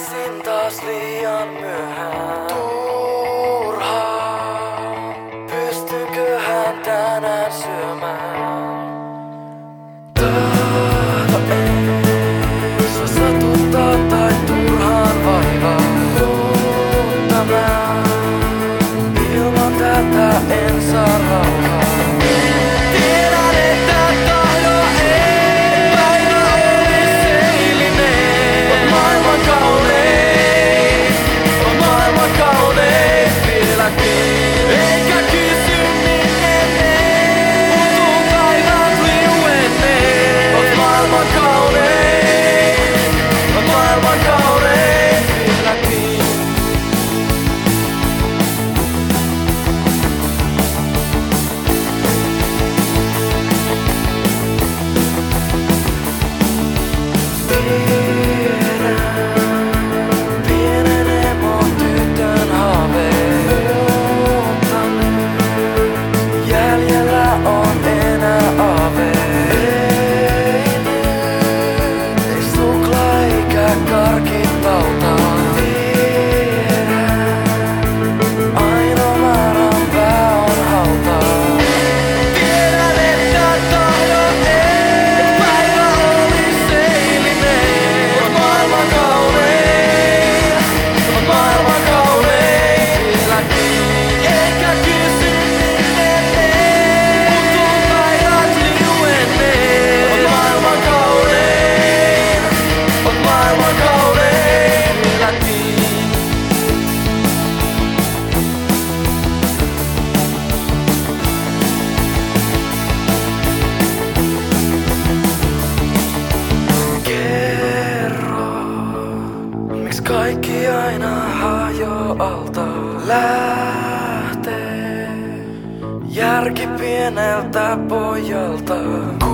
Heräsin taas liian myöhään. Turhaa. Pystynköhän tänään syömään? Tahto ei sua satuttaa tai turhaan vaivaa. Mutta mä ilman tätä en saa rauhaa. Tiedän, että tahdo ei päivä olisi eilinen. On maailman kaunein, on maailman kaunein vieläkin. Eikä kysy minne muuttuu päivät liuenneen. On maailman kaunein, on maailman kaunein vieläkin. Pienen emon tytön haaveen, mutta nyt jäljellä on enää aave. Ei nyt, ei suklaa eikä karkitauta. Tiedän, ainoa määränpää on hautaa. Tiedän, että tahdo ei päivä olisi eilinen. On maailman kaunein, on maailman kaunein vieläkin. Eikä kysy minne muuttuu päivät liuenneen. On maailman kaunein, on maailman kaunein vieläkin. Kerro, miksi kaikki aina hajoaa alta? Lähtee järki pieneltä pojalta.